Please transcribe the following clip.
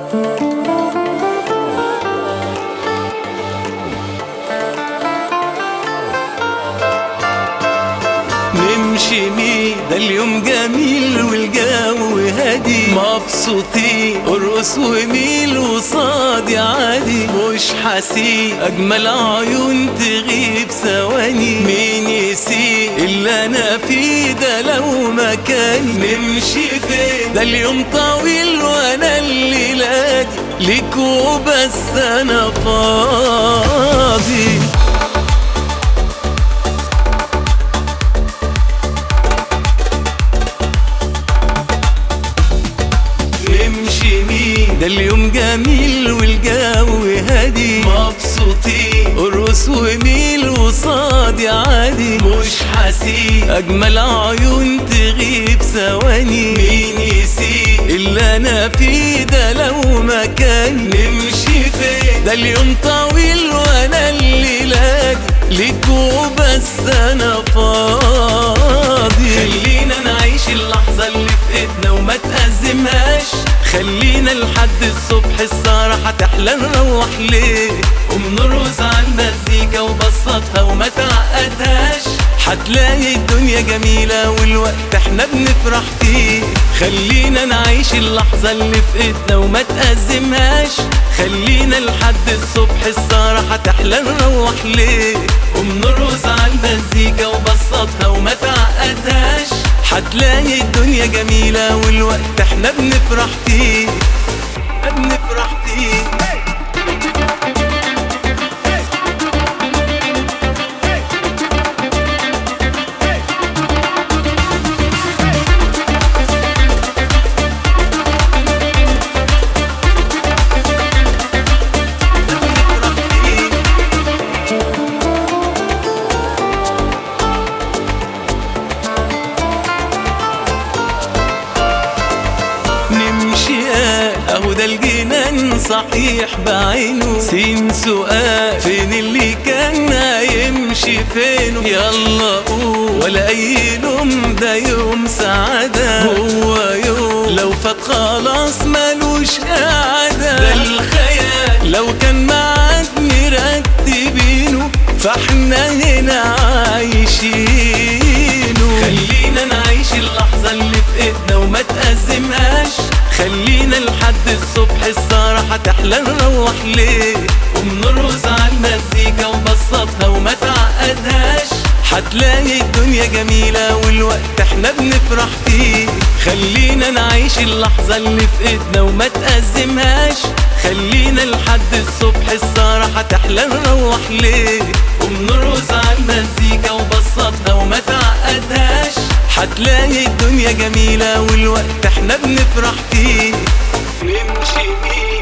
نمشي مين ده اليوم جميل والجو هادي، مبسوطين ارقص وميل وصادي عادي، مش حاسين اجمل عيون تغيب ثواني، مين يسيب اللي انا فيه ده لو مكاني. نمشي فين ده اليوم طويل وانا الليلة دي ليك وبس انا فاضي. ده اليوم جميل والجو هادي، مبسوطين ارقص وميل وصادي عادي، مش حاسين اجمل عيون تغيب ثواني، مين يسيب اللي انا فيه ده لو مكاني. نمشي فين ده اليوم طويل وانا الليلة دي ليك وبس انا فاضي. خلينا نعيش اللحظة اللي في ايدنا وما تأزمهاش، خلينا لحد الصبح السهرة هتحلى نروح ليه، قوم نرقص على المزيكا وبسطها وما تعقدهاش، هتلاقي الدنيا جميلة والوقت احنا بنفرح فيه. خلينا نعيش اللحظة اللي في ايدنا وما تأزمهاش، خلينا لحد الصبح السهرة هتحلى نروح ليه، قوم نرقص على المزيكا وبسطها وما تعقدهاش، هتلاقي الدنيا جميلة والوقت احنا بنفرح فيه بنفرح فيه. اهو ده الجنان صحيح بعينه، سين سؤال فين اللي كان هيمشي فينه، يلا قول ولا اي لوم ده يوم سعادة، هو يوم لو فات خلاص ملوش قعدة، ده الخيال لو كان معاد مرتبينه فاحنا هنا عايشينه. خلينا نعيش اللحظة اللي في ايدنا وما تأزمهاش، خلينا لحد الصبح السهرة هتحلى نروح ليه، قوم نرقص على المزيكا وبسطها وما تعقدهاش، هتلاقي الدنيا جميلة والوقت احنا بنفرح فيه. خلينا نعيش اللحظة اللي في ايدنا وما تأزمهاش، خلينا لحد الصبح السهرة هتحلى نروح ليه، قوم نرقص على المزيكا وبسطها وما تعقدهاش، هتلاقي الدنيا جميلة والوقت احنا بنفرح فيه. نمشي